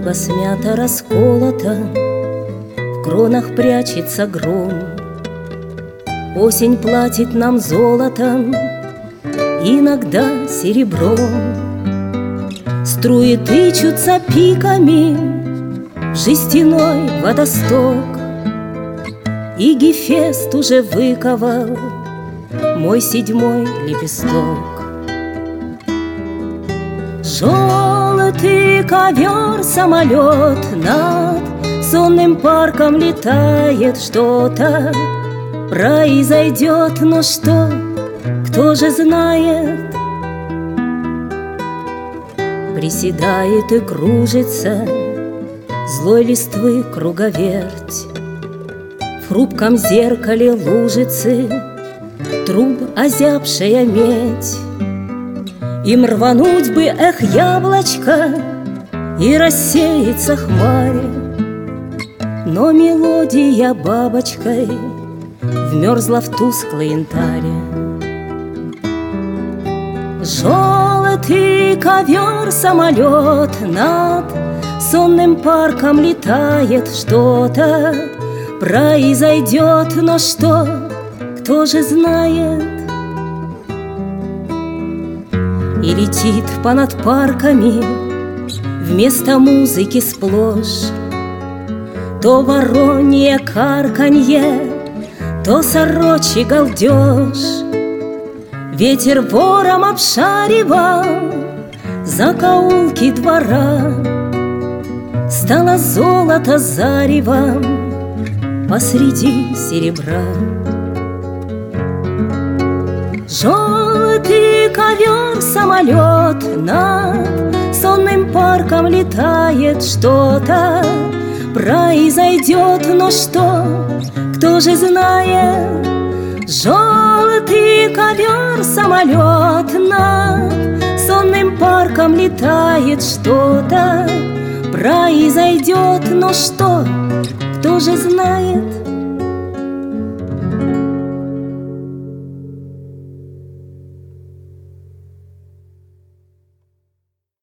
Небо смято, расколото, в кронах прячется гром. Осень платит нам золотом, иногда серебром. Струи тычутся пиками в жестяной водосток, и Гефест уже выковал мой 7-й лепесток. Желтый ковер-самолет над сонным парком летает. Что-то произойдет, но что, кто же знает? Приседает и кружится злой листвы круговерть. В хрупком зеркале лужицы труб озябшая медь. Им рвануть бы, эх, яблочко, и рассеяться хмарь, но мелодия бабочкой вмерзла в тусклый янтарь. Желтый ковер-самолет над сонным парком летает. Что-то произойдет, но что, кто же знает? И летит понад парками вместо музыки сплошь то воронье карканье, то сорочий галдеж. Ветер вором обшаривал закоулки двора, стало золото заревом посреди серебра. Желтый ковер-самолет над сонным парком летает. Что-то произойдет, но что, кто же знает? Желтый ковер-самолет над сонным парком летает. Что-то произойдет, но что, кто же знает?